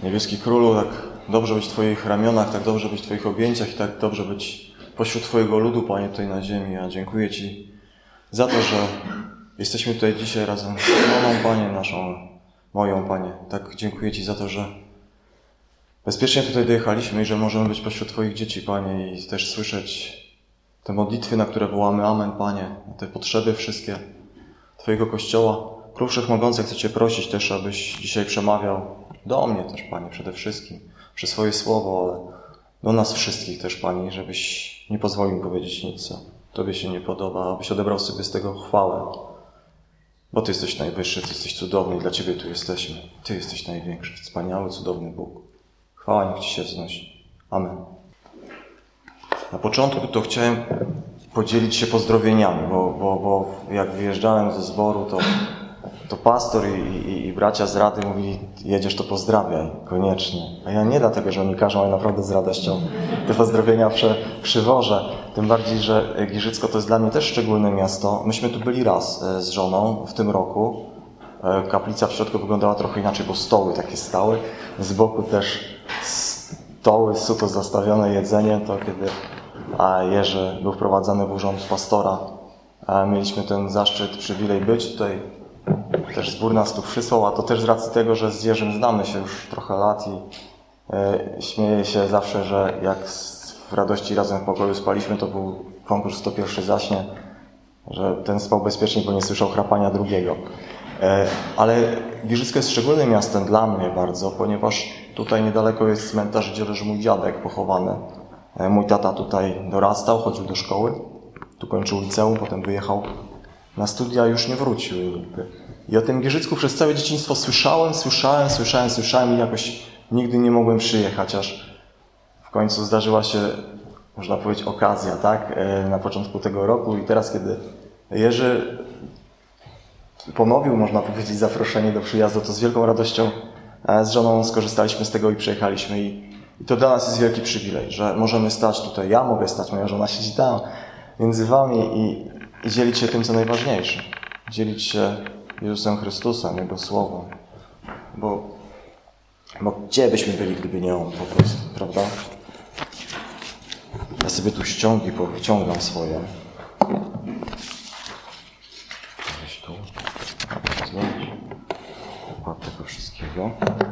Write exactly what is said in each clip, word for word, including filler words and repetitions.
Niebieski Królu, tak dobrze być w Twoich ramionach, tak dobrze być w Twoich objęciach i tak dobrze być pośród Twojego ludu, Panie, tutaj na ziemi. Ja dziękuję Ci za to, że jesteśmy tutaj dzisiaj razem z Moną, Panie, naszą, moją, Panie. Tak dziękuję Ci za to, że bezpiecznie tutaj dojechaliśmy i że możemy być pośród Twoich dzieci, Panie, i też słyszeć te modlitwy, na które wołamy Amen, Panie, na te potrzeby wszystkie Twojego Kościoła. Król Wszechmogący, chcę Cię prosić też, abyś dzisiaj przemawiał do mnie też, Panie, przede wszystkim, przez swoje słowo, ale do nas wszystkich też, Panie, żebyś nie pozwolił powiedzieć nic, co Tobie się nie podoba, abyś odebrał sobie z tego chwałę. Bo Ty jesteś najwyższy, Ty jesteś cudowny i dla Ciebie tu jesteśmy. Ty jesteś największy, wspaniały, cudowny Bóg. Chwała niech Ci się wznosi. Amen. Na początku to chciałem podzielić się pozdrowieniami, bo, bo, bo jak wyjeżdżałem ze zboru, to, to pastor i, i, i bracia z rady mówili: jedziesz, to pozdrawiaj, koniecznie. A ja nie dlatego, że oni każą, ale naprawdę z radością te pozdrowienia przy, przywożę. Tym bardziej, że Giżycko to jest dla mnie też szczególne miasto. Myśmy tu byli raz z żoną w tym roku. Kaplica w środku wyglądała trochę inaczej, bo stoły takie stały. Z boku też stoły, suto zastawione jedzenie. To kiedy a Jerzy był wprowadzany w urząd pastora, a mieliśmy ten zaszczyt, przywilej być tutaj. Też zbór nas tu przysłał, a to też z racji tego, że z Jerzym znamy się już trochę lat i e, śmieję się zawsze, że jak w radości razem w pokoju spaliśmy, to był konkurs kto pierwszy zaśnie, że ten spał bezpiecznie, bo nie słyszał chrapania drugiego. E, ale Giżycko jest szczególnym miastem dla mnie bardzo, ponieważ tutaj niedaleko jest cmentarz, gdzie leży mój dziadek pochowany. E, mój tata tutaj dorastał, chodził do szkoły, tu kończył liceum, potem wyjechał na studia, już nie wrócił. I o tym Giżycku przez całe dzieciństwo słyszałem, słyszałem, słyszałem, słyszałem i jakoś nigdy nie mogłem przyjechać, aż w końcu zdarzyła się, można powiedzieć, okazja, tak? Na początku tego roku i teraz, kiedy Jerzy ponowił, można powiedzieć, zaproszenie do przyjazdu, to z wielką radością z żoną skorzystaliśmy z tego i przyjechaliśmy. I, i to dla nas jest wielki przywilej, że możemy stać tutaj, ja mogę stać, moja żona siedzi tam między wami i, i dzielić się tym, co najważniejsze. Dzielić się Jezusem Chrystusem, Jego Słowem. Bo, bo gdzie byśmy byli, gdyby nie On po prostu, prawda? Ja sobie tu ściągi powyciągam swoje. Weź tu. Zdjąć. Układ tego wszystkiego.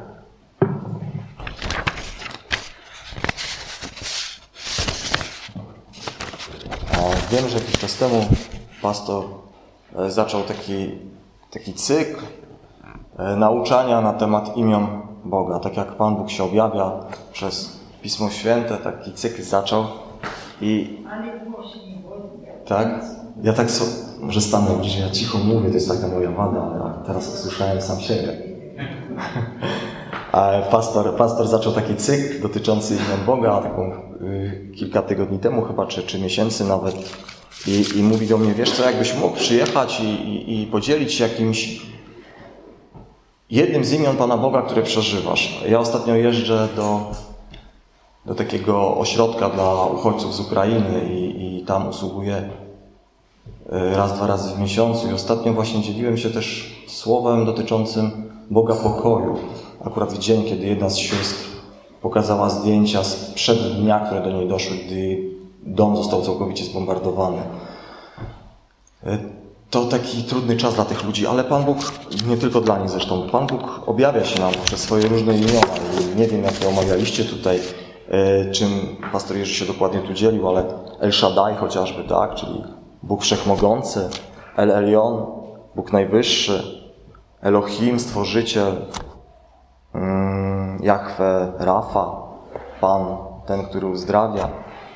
A wiem, że jakiś czas temu pastor zaczął taki, taki cykl nauczania na temat imion Boga. Tak jak Pan Bóg się objawia przez Pismo Święte, taki cykl zaczął. I tak? Ja tak so, może stanę bliżej, ja cicho mówię, to jest taka moja wada, ale teraz usłyszałem sam siebie. Pastor, pastor zaczął taki cykl dotyczący imion Boga, taką y, kilka tygodni temu chyba, czy, czy miesięcy nawet. I, I mówi do mnie: wiesz co, jakbyś mógł przyjechać i, i, i podzielić się jakimś jednym z imion Pana Boga, które przeżywasz. Ja ostatnio jeżdżę do, do takiego ośrodka dla uchodźców z Ukrainy i, i tam usługuję raz, dwa razy w miesiącu. I ostatnio właśnie dzieliłem się też słowem dotyczącym Boga pokoju. Akurat w dzień, kiedy jedna z sióstr pokazała zdjęcia sprzed dnia, które do niej doszły, gdy dom został całkowicie zbombardowany. To taki trudny czas dla tych ludzi, ale Pan Bóg, nie tylko dla nich zresztą, Pan Bóg objawia się nam przez swoje różne imiona. I nie wiem, jak to omawialiście tutaj, czym pastor Jerzy się dokładnie tu dzielił, ale El Shaddai chociażby, tak, czyli Bóg Wszechmogący, El Elyon, Bóg Najwyższy, Elohim, Stworzyciel, Jahwe, Rafa, Pan, ten, który uzdrawia.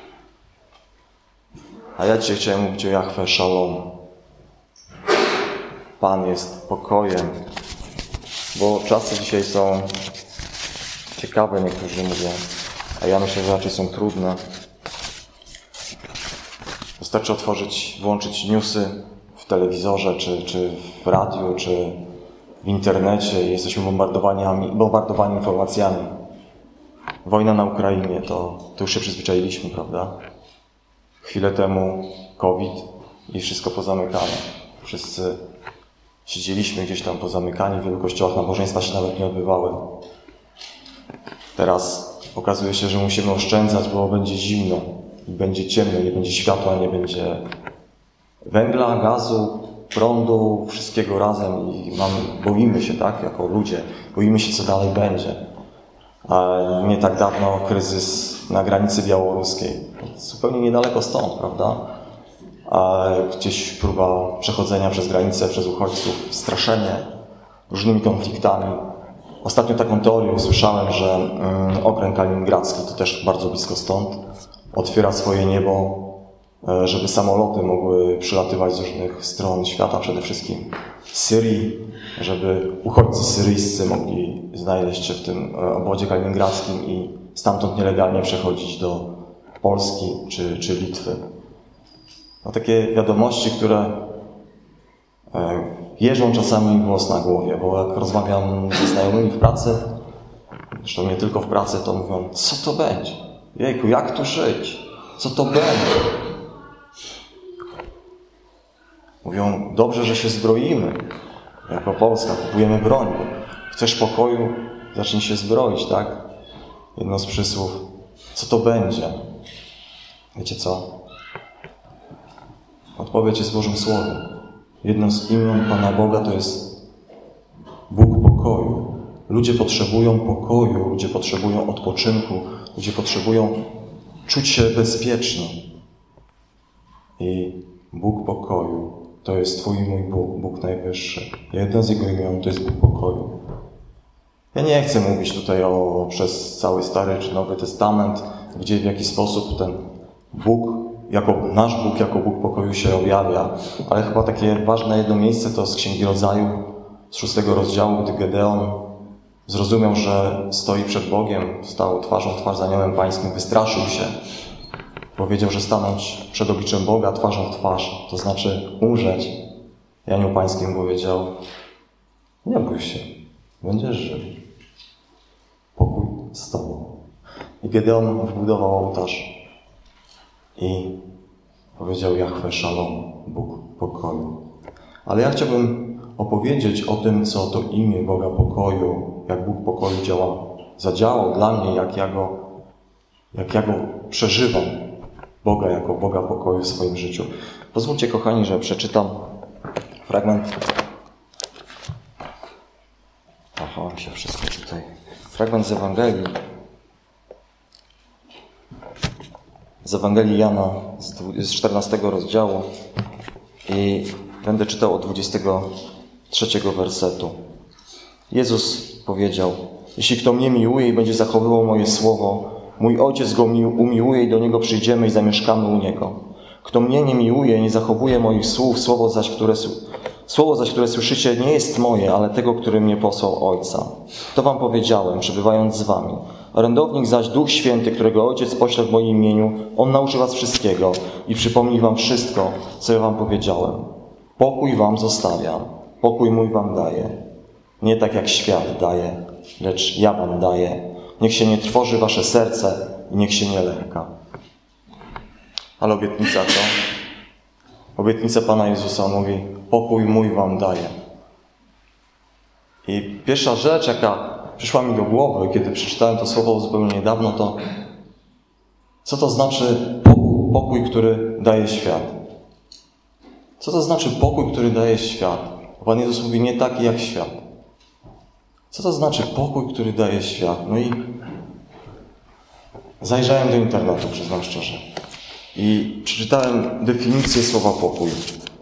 A ja dzisiaj chciałem mówić o Jahwe Shalom. Pan jest pokojem, bo czasy dzisiaj są ciekawe, niektórzy mówią, a ja myślę, że raczej są trudne. Wystarczy otworzyć, włączyć newsy w telewizorze, czy, czy w radiu, czy w internecie i jesteśmy bombardowani, bombardowani informacjami. Wojna na Ukrainie, to, to już się przyzwyczailiśmy, prawda? Chwilę temu COVID i wszystko pozamykane. Wszyscy siedzieliśmy gdzieś tam pozamykani, w wielu kościołach nabożeństwa się nawet nie odbywały. Teraz okazuje się, że musimy oszczędzać, bo będzie zimno i będzie ciemno, nie będzie światła, nie będzie węgla, gazu, prądu, wszystkiego razem i mamy, boimy się, tak, jako ludzie, boimy się, co dalej będzie. A nie tak dawno kryzys na granicy białoruskiej, zupełnie niedaleko stąd, prawda? A gdzieś próba przechodzenia przez granicę, przez uchodźców, straszenie różnymi konfliktami. Ostatnio taką teorię usłyszałem, że mm, okręg kaliningradzki, to też bardzo blisko stąd, otwiera swoje niebo, żeby samoloty mogły przylatywać z różnych stron świata, przede wszystkim z Syrii, żeby uchodźcy syryjscy mogli znaleźć się w tym obozie kaliningradzkim i stamtąd nielegalnie przechodzić do Polski czy, czy Litwy. No, takie wiadomości, które jeżą czasami włos na głowie, bo jak rozmawiam ze znajomymi w pracy, zresztą nie tylko w pracy, to mówią, co to będzie? Jejku, jak tu żyć? Co to będzie? Mówią, dobrze, że się zbroimy. Jako Polska kupujemy broń. Chcesz pokoju? Zacznij się zbroić, tak? Jedno z przysłów. Co to będzie? Wiecie co? Odpowiedź jest w Bożym Słowie. Jedno z imion Pana Boga to jest Bóg pokoju. Ludzie potrzebują pokoju, ludzie potrzebują odpoczynku, ludzie potrzebują czuć się bezpiecznie. I Bóg pokoju to jest Twój i mój Bóg, Bóg Najwyższy. Jedno z Jego imion to jest Bóg pokoju. Ja nie chcę mówić tutaj o przez cały Stary czy Nowy Testament, gdzie w jaki sposób ten Bóg, jako nasz Bóg, jako Bóg pokoju się objawia. Ale chyba takie ważne jedno miejsce to z Księgi Rodzaju, z szóstego rozdziału, gdy Gedeon zrozumiał, że stoi przed Bogiem, stał twarzą w twarz z aniołem pańskim, wystraszył się. Powiedział, że stanąć przed obliczem Boga twarzą w twarz, to znaczy umrzeć. I anioł pański mu powiedział, nie bój się, będziesz żył. Pokój z Tobą. I Gedeon wbudował ołtarz i powiedział Jahwe Szalom, Bóg pokoju. Ale ja chciałbym opowiedzieć o tym, co to imię Boga pokoju, jak Bóg pokoju działa, zadziałał dla mnie, jak ja go, jak ja go przeżywam. Boga jako Boga pokoju w swoim życiu. Pozwólcie, kochani, że przeczytam fragment. Aha, się wszystko tutaj. Fragment z Ewangelii. Z Ewangelii Jana z czternastego rozdziału i będę czytał od dwudziestego trzeciego wersetu. Jezus powiedział: jeśli kto mnie miłuje i będzie zachowywał moje słowo, mój Ojciec go umiłuje i do Niego przyjdziemy i zamieszkamy u Niego. Kto mnie nie miłuje, nie zachowuje moich słów, słowo zaś, które, słowo zaś, które słyszycie, nie jest moje, ale tego, który mnie posłał Ojca. To wam powiedziałem, przebywając z wami. Orędownik zaś, Duch Święty, którego Ojciec pośle w moim imieniu, On nauczy was wszystkiego i przypomni wam wszystko, co ja wam powiedziałem. Pokój wam zostawiam, pokój mój wam daję. Nie tak jak świat daje, lecz ja wam daję. Niech się nie trwoży wasze serce i niech się nie lęka. Ale obietnica co? Obietnica Pana Jezusa mówi, pokój mój wam daję. I pierwsza rzecz, jaka przyszła mi do głowy, kiedy przeczytałem to słowo zupełnie niedawno, to co to znaczy pokój, pokój, który daje świat? Co to znaczy pokój, który daje świat? Pan Jezus mówi, nie taki jak świat. Co to znaczy pokój, który daje świat? No i zajrzałem do internetu, przyznam szczerze. I przeczytałem definicję słowa pokój.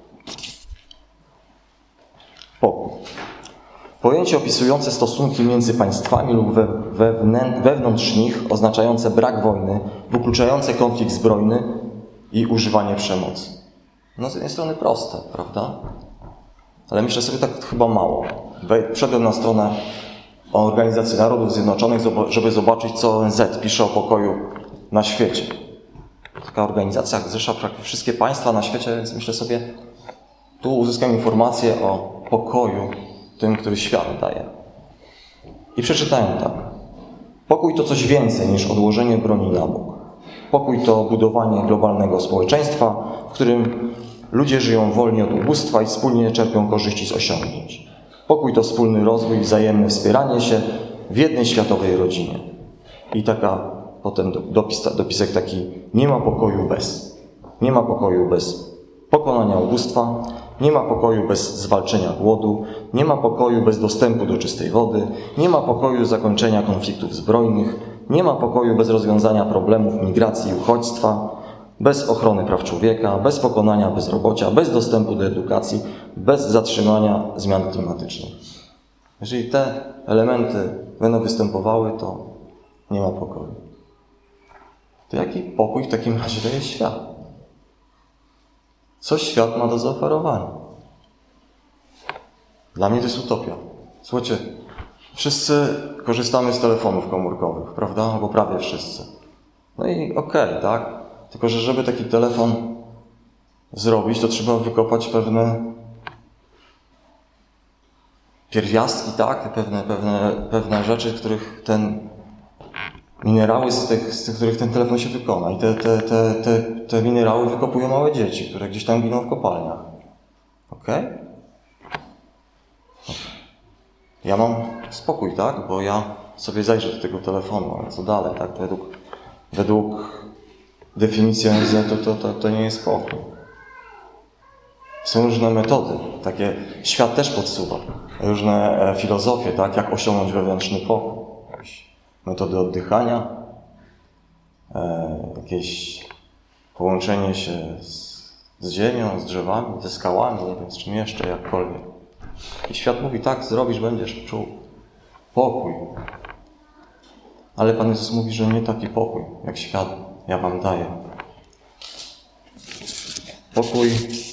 Pokój. Pojęcie opisujące stosunki między państwami lub we, wewnę, wewnątrz nich, oznaczające brak wojny, wykluczające konflikt zbrojny i używanie przemocy. No z jednej strony proste, prawda? Ale myślę sobie tak chyba mało. Wszedłem na stronę Organizacji Narodów Zjednoczonych, żeby zobaczyć, co O N Z pisze o pokoju na świecie. Taka organizacja zrzesza praktycznie wszystkie państwa na świecie, więc myślę sobie, tu uzyskam informację o pokoju, tym, który świat daje. I przeczytałem tak. Pokój to coś więcej niż odłożenie broni na bok. Pokój to budowanie globalnego społeczeństwa, w którym ludzie żyją wolni od ubóstwa i wspólnie czerpią korzyści z osiągnięć. Pokój to wspólny rozwój i wzajemne wspieranie się w jednej światowej rodzinie. I taka potem dopis, dopisek taki: nie ma pokoju bez. Nie ma pokoju bez pokonania ubóstwa, nie ma pokoju bez zwalczenia głodu, nie ma pokoju bez dostępu do czystej wody, nie ma pokoju bez zakończenia konfliktów zbrojnych, nie ma pokoju bez rozwiązania problemów migracji i uchodźstwa, bez ochrony praw człowieka, bez pokonania bezrobocia, bez dostępu do edukacji, bez zatrzymania zmian klimatycznych. Jeżeli te elementy będą występowały, to nie ma pokoju. To jaki pokój w takim razie daje świat? Co świat ma do zaoferowania? Dla mnie to jest utopia. Słuchajcie, wszyscy korzystamy z telefonów komórkowych, prawda? Albo prawie wszyscy. No i okej, okay, tak? Tylko że żeby taki telefon zrobić, to trzeba wykopać pewne pierwiastki, tak? Pewne, pewne, pewne rzeczy, których ten minerały, z tych, z tych, których ten telefon się wykona. I te, te, te, te, te minerały wykopują małe dzieci, które gdzieś tam giną w kopalniach. Okej? Okay? Ja mam spokój, tak? Bo ja sobie zajrzę do tego telefonu, ale co dalej, tak? Według, według definicji O N Z to, to, to, to nie jest spokój. Są różne metody. Takie świat też podsuwa. Różne filozofie, tak? Jak osiągnąć wewnętrzny pokój. Metody oddychania, e, jakieś połączenie się z, z ziemią, z drzewami, ze skałami, nie wiem z czym jeszcze, jakkolwiek. I świat mówi: tak, zrobisz, będziesz czuł pokój. Ale Pan Jezus mówi, że nie taki pokój, jak świat ja wam daję. Pokój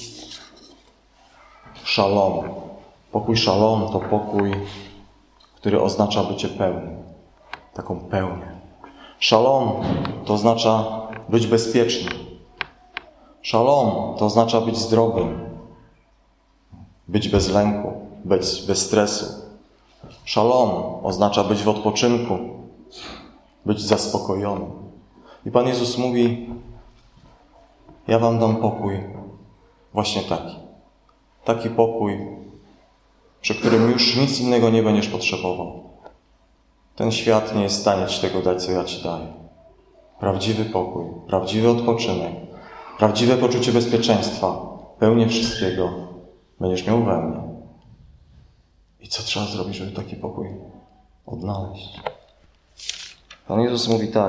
szalom. Pokój szalom to pokój, który oznacza bycie pełnym. Taką pełnię. Szalom to oznacza być bezpiecznym. Szalom to oznacza być zdrowym. Być bez lęku, być bez stresu. Szalom oznacza być w odpoczynku. Być zaspokojonym. I Pan Jezus mówi: ja wam dam pokój właśnie taki. Taki pokój, przy którym już nic innego nie będziesz potrzebował. Ten świat nie jest w stanie ci tego dać, co ja ci daję. Prawdziwy pokój, prawdziwy odpoczynek, prawdziwe poczucie bezpieczeństwa, pełnię wszystkiego będziesz miał we mnie. I co trzeba zrobić, żeby taki pokój odnaleźć? Pan Jezus mówi tak: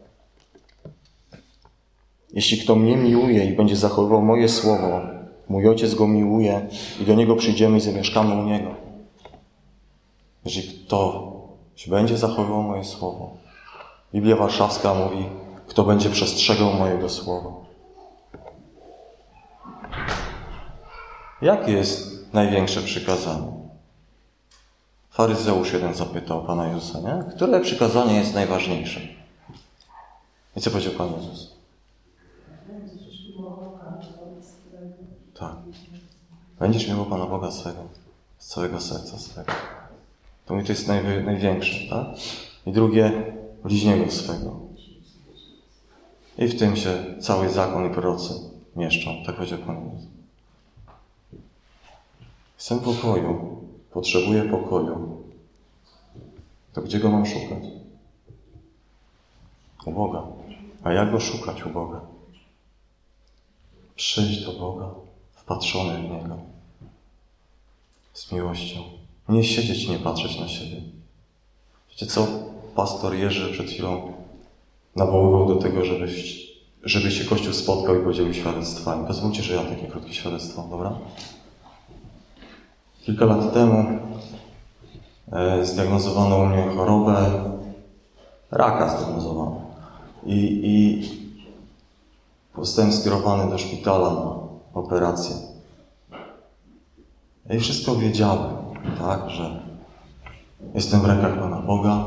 jeśli kto mnie miłuje i będzie zachowywał moje słowo, mój Ojciec go miłuje i do Niego przyjdziemy i zamieszkamy u Niego. Jeżeli kto będzie zachowywał moje słowo. Biblia Warszawska mówi: kto będzie przestrzegał mojego słowa. Jakie jest największe przykazanie? Faryzeusz jeden zapytał Pana Jezusa, nie? Które przykazanie jest najważniejsze? I co powiedział Pan Jezus? Tak. Będziesz miał Pana Boga swego, z całego serca swego. To mi to jest najwy, największe, tak? I drugie, bliźniego swego. I w tym się cały zakon i prorocy mieszczą. Tak powiedział Pan Jezus. Chcę pokoju, potrzebuję pokoju. To gdzie go mam szukać? U Boga. A jak go szukać u Boga? Przyjść do Boga, wpatrzony w Niego. Z miłością. Nie siedzieć i nie patrzeć na siebie. Wiecie co? Pastor Jerzy przed chwilą nawoływał do tego, żeby, żeby się Kościół spotkał i podzielił świadectwami. Pozwólcie, że ja takie krótkie świadectwo, dobra? Kilka lat temu e, zdiagnozowano u mnie chorobę, raka zdiagnozowano. I, i zostałem skierowany do szpitala na operację. I wszystko wiedziałem, tak, że jestem w rękach Pana Boga,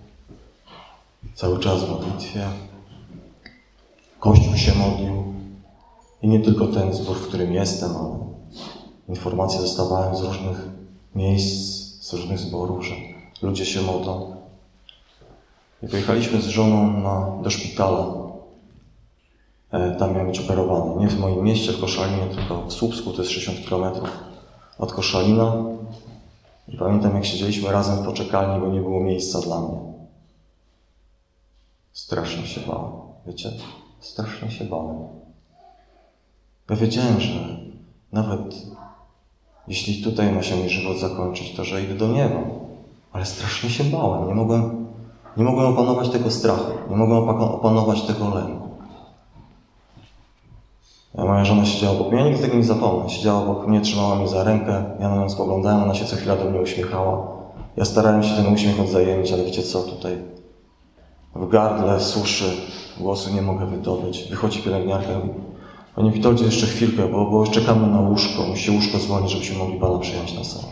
cały czas w modlitwie. Kościół się modlił i nie tylko ten zbór, w którym jestem, ale informacje dostawałem z różnych miejsc, z różnych zborów, że ludzie się modlą. I pojechaliśmy z żoną na, do szpitala. E, tam miałem być operowany. Nie w moim mieście, w Koszalinie, tylko w Słupsku, to jest sześćdziesiąt kilometrów od Koszalina. I pamiętam, jak siedzieliśmy razem w poczekalni, bo nie było miejsca dla mnie. strasznie się bałem. Wiecie, strasznie się bałem. Ja wiedziałem, że nawet jeśli tutaj ma się mi żywot zakończyć, to że idę do nieba. Ale strasznie się bałem. Nie mogłem, nie mogłem opanować tego strachu. Nie mogłem opanować tego lęku. A moja żona siedziała obok mnie, ja nigdy tego nie zapomnę. Siedziała obok mnie, trzymała mnie za rękę, ja na nią spoglądałem, ona się co chwila do mnie uśmiechała. Ja starałem się ten uśmiech odzajemnić, ale wiecie co, tutaj w gardle suszy, głosu nie mogę wydobyć. Wychodzi pielęgniarka i mówi: Panie Witoldzie, jeszcze chwilkę, bo, bo już czekamy na łóżko. Musi się łóżko zwolnić, żebyśmy mogli Pana przyjąć na salę.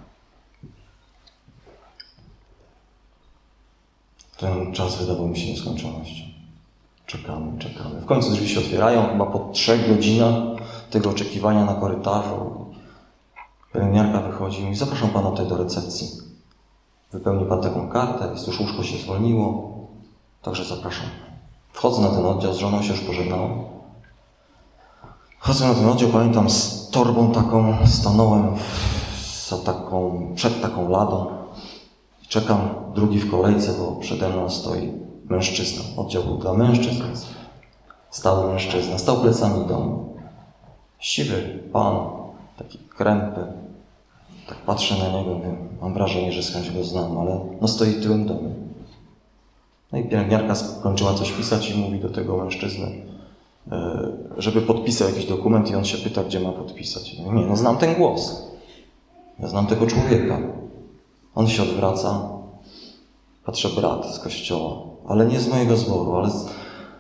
Ten czas wydawał mi się nieskończonością. Czekamy, czekamy. W końcu drzwi się otwierają, chyba po trzech godzinach tego oczekiwania na korytarzu. Pielęgniarka wychodzi i mówi: zapraszam Pana tutaj do recepcji. Wypełni Pan taką kartę, jest już łóżko się zwolniło, także zapraszam. Wchodzę na ten oddział, z żoną się już pożegnałem. Wchodzę na ten oddział, pamiętam, z torbą taką, stanąłem za taką, przed taką ladą. Czekam drugi w kolejce, bo przede mną stoi mężczyzna. Oddział był dla mężczyzn. Stał mężczyzna, stał plecami do mnie. Siwy pan, taki krępy. Tak patrzę na niego, wiem, mam wrażenie, że skądś go znam, ale no stoi tyłem do mnie. No i pielęgniarka skończyła coś pisać i mówi do tego mężczyzny, żeby podpisał jakiś dokument i on się pyta, gdzie ma podpisać. Ja mówię: nie, no znam ten głos. Ja znam tego człowieka. On się odwraca. Patrzę, brat z kościoła, ale nie z mojego zboru, ale z...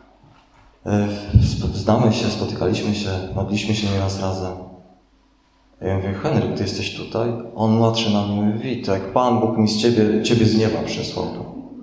znamy się, spotykaliśmy się, modliśmy się nieraz razem. Ja mówię: Henryk, ty jesteś tutaj? On patrzy na mnie i mówi: Wito, jak Pan Bóg mi z ciebie, ciebie z nieba przysłał tu.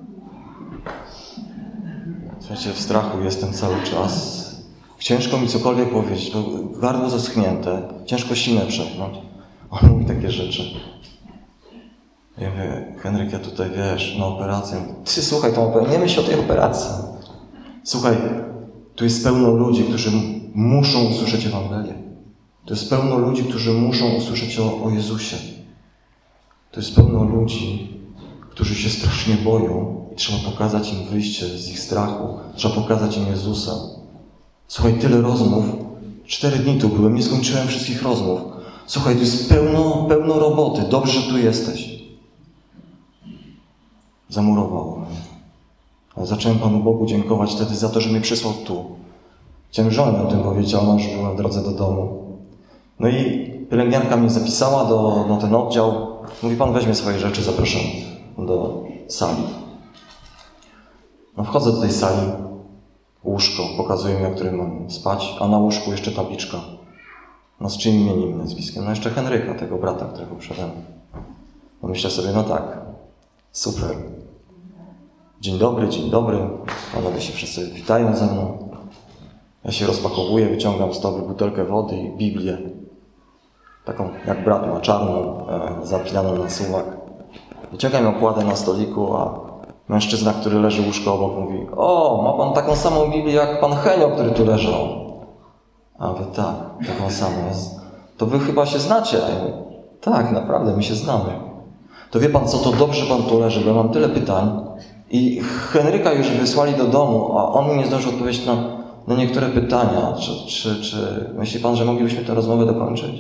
Słuchajcie, w strachu jestem cały czas. Ciężko mi cokolwiek powiedzieć, bo gardło zaschnięte, ciężko sinę przepchnąć. On mówi takie rzeczy. Ja mówię: Henryk, ja tutaj, wiesz, na operację. Ty, słuchaj, tą operację, nie myśl o tej operacji. Słuchaj, tu jest pełno ludzi, którzy muszą usłyszeć Ewangelię. Tu jest pełno ludzi, którzy muszą usłyszeć o, o Jezusie. Tu jest pełno ludzi, którzy się strasznie boją i trzeba pokazać im wyjście z ich strachu. Trzeba pokazać im Jezusa. Słuchaj, tyle rozmów. Cztery dni tu byłem, nie skończyłem wszystkich rozmów. Słuchaj, tu jest pełno, pełno roboty. Dobrze, że tu jesteś. Zamurowało mnie. Ale zacząłem Panu Bogu dziękować wtedy za to, że mnie przysłał tu. Chciałem żonę o tym powiedzieć, a ona już była w drodze do domu. No i pielęgniarka mnie zapisała do, na ten oddział. Mówi: Pan weźmie swoje rzeczy, zapraszam do sali. No wchodzę do tej sali. Łóżko, pokazuję mi, na którym mam spać, a na łóżku jeszcze tabliczka. No z czyim imieniem, nazwiskiem? No jeszcze Henryka, tego brata, którego przede mną. No myślę sobie: no tak, super. Dzień dobry, dzień dobry. Panowie się wszyscy witają ze mną. Ja się rozpakowuję, wyciągam z torby butelkę wody i Biblię. Taką, jak brat ma, czarną, e, zapinaną na suwak. Wyciągam ją, kładę na stoliku, a mężczyzna, który leży łóżko obok, mówi: o, ma pan taką samą Biblię jak pan Henio, który tu leżał. A wy: tak, taką samą jest. To wy chyba się znacie. A ja mówię: tak, naprawdę, my się znamy. To wie pan co, to dobrze pan tu leży, bo ja mam tyle pytań. I Henryka już wysłali do domu, a on mi nie zdążył odpowiedzieć na, na niektóre pytania. Czy, czy, czy myśli pan, że moglibyśmy tę rozmowę dokończyć?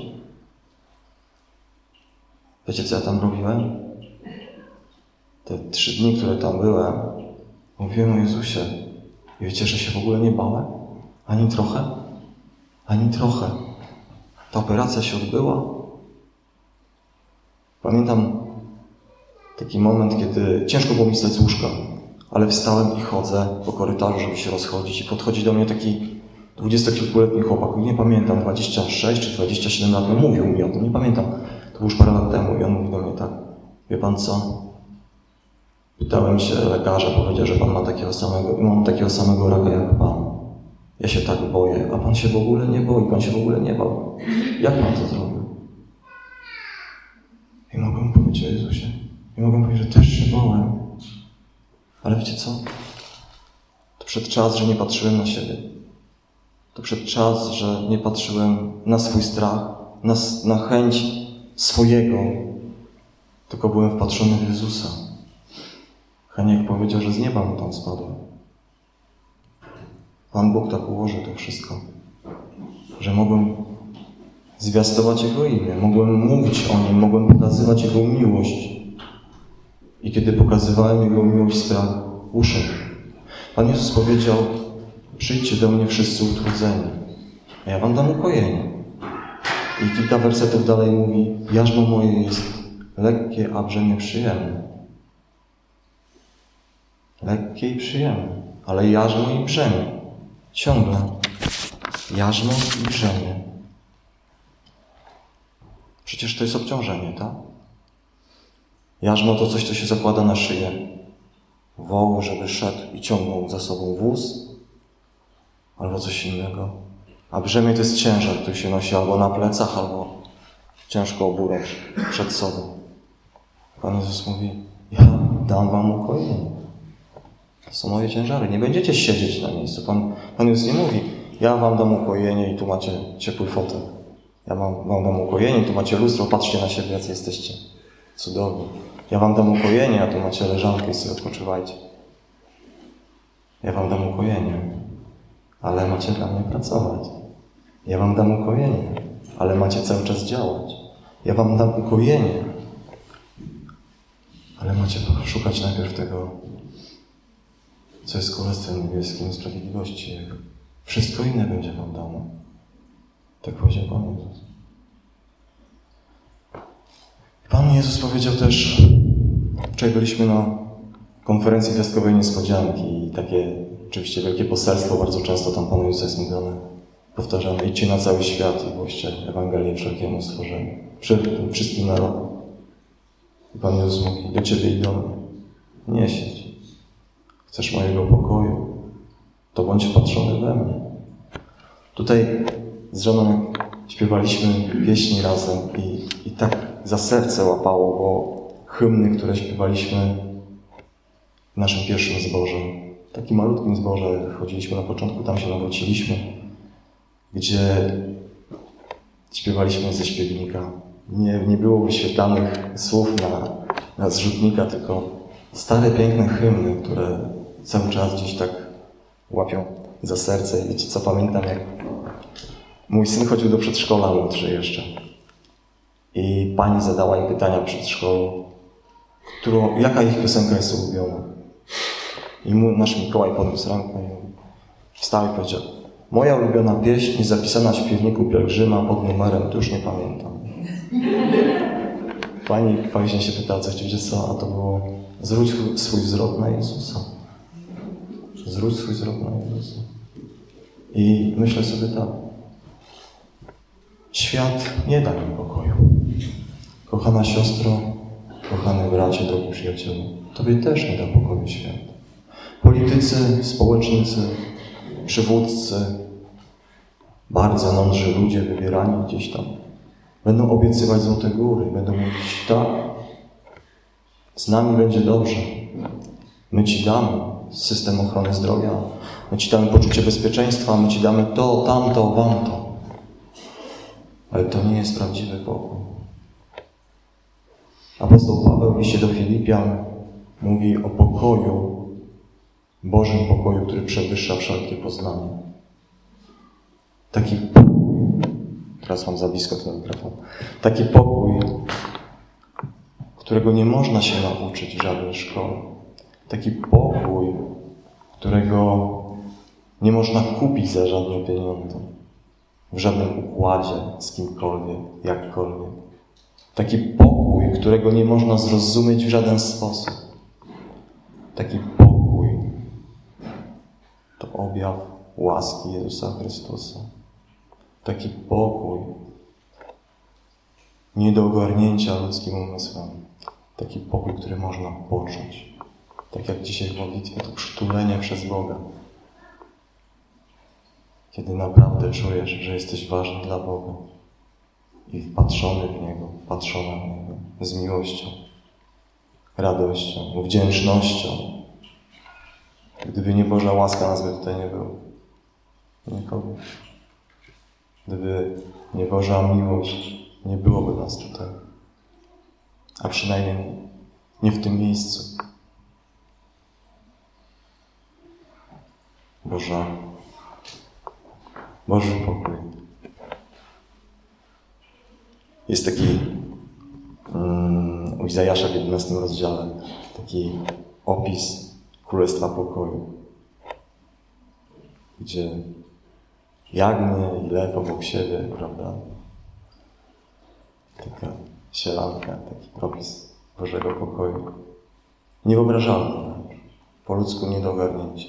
Wiecie, co ja tam robiłem? Te trzy dni, które tam byłem, mówiłem o Jezusie. I wiecie, że się w ogóle nie bałem? Ani trochę? Ani trochę. Ta operacja się odbyła. Pamiętam taki moment, kiedy ciężko było mi wstać z łóżka, ale wstałem i chodzę po korytarzu, żeby się rozchodzić, i podchodzi do mnie taki dwudziestokilkuletni chłopak. Nie pamiętam, dwadzieścia sześć czy dwadzieścia siedem lat, no mówił mi o tym, nie pamiętam. To było już parę lat temu i on mówi do mnie tak: wie pan co? Pytałem się lekarza, powiedział, że pan ma takiego samego, mam takiego samego raka jak pan. Ja się tak boję, a pan się w ogóle nie boi, pan się w ogóle nie bał. Jak pan to zrobił? I mogłem powiedzieć o Jezusie. I mogłem powiedzieć, że też się bałem. Ale wiecie co? To przed czas, że nie patrzyłem na siebie. To przed czas, że nie patrzyłem na swój strach, na, na chęć swojego, tylko byłem wpatrzony w Jezusa. Heniek powiedział, że z nieba mu tam spadłem. Pan Bóg tak ułożył to wszystko, że mogłem zwiastować Jego imię, mogłem mówić o Nim, mogłem pokazywać Jego miłość. I kiedy pokazywałem Jego miłość, spraw uszedł. Pan Jezus powiedział: przyjdźcie do mnie wszyscy utrudzeni, a ja wam dam ukojenie. I kilka wersetów dalej mówi: jarzmo moje jest lekkie, a brzemię przyjemne. Lekkie i przyjemne, ale jarzmo i brzemię. Ciągle. Jarzmo i brzemię. Przecież to jest obciążenie, tak? Jarzmo to coś, co się zakłada na szyję wołu, żeby szedł i ciągnął za sobą wóz, albo coś innego. A brzemię to jest ciężar, który się nosi albo na plecach, albo ciężko oburącz przed sobą. Pan Jezus mówi: ja dam wam ukojenie. To są moje ciężary. Nie będziecie siedzieć na miejscu. Pan, Pan Jezus nie mówi: ja wam dam ukojenie i tu macie ciepły fotel. Ja wam, wam dam ukojenie, tu macie lustro, patrzcie na siebie, jacy jesteście cudowni. Ja wam dam ukojenie, a tu macie leżankę i sobie odpoczywajcie. Ja wam dam ukojenie, ale macie dla mnie pracować. Ja wam dam ukojenie, ale macie cały czas działać. Ja wam dam ukojenie, ale macie szukać najpierw tego, co jest Królestwem Niebieskim, sprawiedliwości Jego. Wszystko inne będzie wam dane. Tak powiedział Pan Jezus. Pan Jezus powiedział też, wczoraj byliśmy na konferencji Gwiazdkowej Niespodzianki i takie oczywiście wielkie poselstwo, bardzo często tam Panu Jezusa jest mówione, powtarzane: idźcie na cały świat i głoście Ewangelię wszelkiemu stworzeniu, wszystkim narodom. I Pan Jezus mówi do ciebie i do mnie: nie siedź. Chcesz mojego pokoju, to bądź wpatrzony we mnie. Tutaj z żoną śpiewaliśmy pieśni razem i, i tak za serce łapało, bo hymny, które śpiewaliśmy w naszym pierwszym zborze, w takim malutkim zborze, chodziliśmy na początku, tam się nawróciliśmy, gdzie śpiewaliśmy ze śpiewnika. Nie, nie było wyświetlanych słów na, na zrzutnika, tylko stare, piękne hymny, które cały czas gdzieś tak łapią za serce. I wiecie co, pamiętam, jak mój syn chodził do przedszkola, młodszy jeszcze. I pani zadała im pytania w przedszkolu, którą, jaka ich piosenka jest ulubiona. I mu, nasz Mikołaj podniósł rękę i wstał i powiedział: moja ulubiona pieśń zapisana w śpiewniku pielgrzyma pod numerem, to już nie pamiętam. Pani później się pytała, co wiecie co, a to było: zwróć swój wzrok na Jezusa. Zwróć swój wzrok na Jezusa. I myślę sobie tak: świat nie da mi pokoju. Kochana siostro, kochany bracie, drogi przyjacielu, tobie też nie da pokoju świat. Politycy, społecznicy, przywódcy, bardzo mądrzy ludzie wybierani gdzieś tam będą obiecywać złote góry, będą mówić: tak, z nami będzie dobrze. My ci damy system ochrony zdrowia, my ci damy poczucie bezpieczeństwa, my ci damy to, tamto, wamto. Ale to nie jest prawdziwy pokój. Apostoł Paweł w liście do Filipian mówi o pokoju, Bożym pokoju, który przewyższa wszelkie poznanie. Taki pokój, teraz mam za blisko ten mikrofon, taki pokój, którego nie można się nauczyć w żadnej szkole. Taki pokój, którego nie można kupić za żadne pieniądze, w żadnym układzie z kimkolwiek, jakkolwiek. Taki pokój, którego nie można zrozumieć w żaden sposób. Taki pokój to objaw łaski Jezusa Chrystusa. Taki pokój nie do ogarnięcia ludzkim umysłem. Taki pokój, który można poczuć. Tak jak dzisiaj w modlitwie, to przytulenie przez Boga. Kiedy naprawdę czujesz, że jesteś ważny dla Boga i wpatrzony w Niego, wpatrzona w Niego z miłością, radością, wdzięcznością. Gdyby nie Boża łaska, nas by tutaj nie było. Nikogo. Gdyby nie Boża miłość, nie byłoby nas tutaj. A przynajmniej nie w tym miejscu. Boża Boży pokój. Jest taki um, u Izajasza w jedenastym rozdziale taki opis Królestwa Pokoju, gdzie jagnię i lew obok siebie, prawda? Taka sielanka, taki opis Bożego Pokoju. Niewyobrażalny, po ludzku nie do ogarnięcia.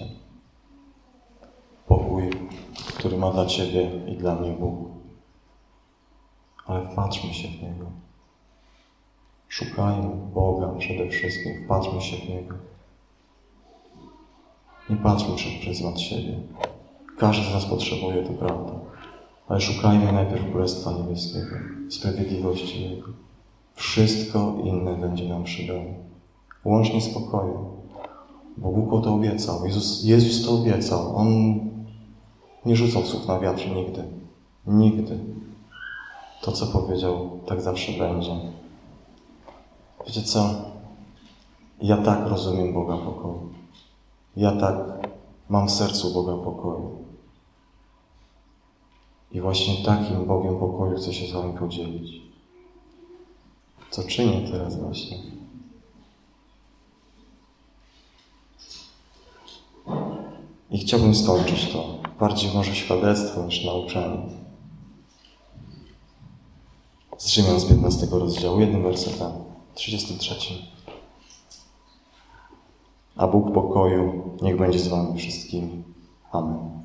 Pokój, który ma dla Ciebie i dla mnie Bóg. Ale wpatrzmy się w Niego. Szukajmy Boga przede wszystkim. Wpatrzmy się w Niego. Nie patrzmy przez pryzmat siebie. Każdy z nas potrzebuje, to prawda. Ale szukajmy najpierw Królestwa Niebieskiego, sprawiedliwości Jego. Wszystko inne będzie nam przydało. Łącznie z pokojem. Bo Bóg to obiecał. Jezus, Jezus to obiecał. On nie rzucał słów na wiatr nigdy. Nigdy. To, co powiedział, tak zawsze będzie. Wiecie co? Ja tak rozumiem Boga pokoju. Ja tak mam w sercu Boga pokoju. I właśnie takim Bogiem pokoju chcę się z Wami podzielić. Co czynię teraz właśnie. I chciałbym skończyć to. Bardziej może świadectwo niż nauczanie. Z Rzymian z piętnastego rozdziału, jednym wersetem, trzydziestym trzecim. A Bóg pokoju niech będzie z Wami wszystkimi. Amen.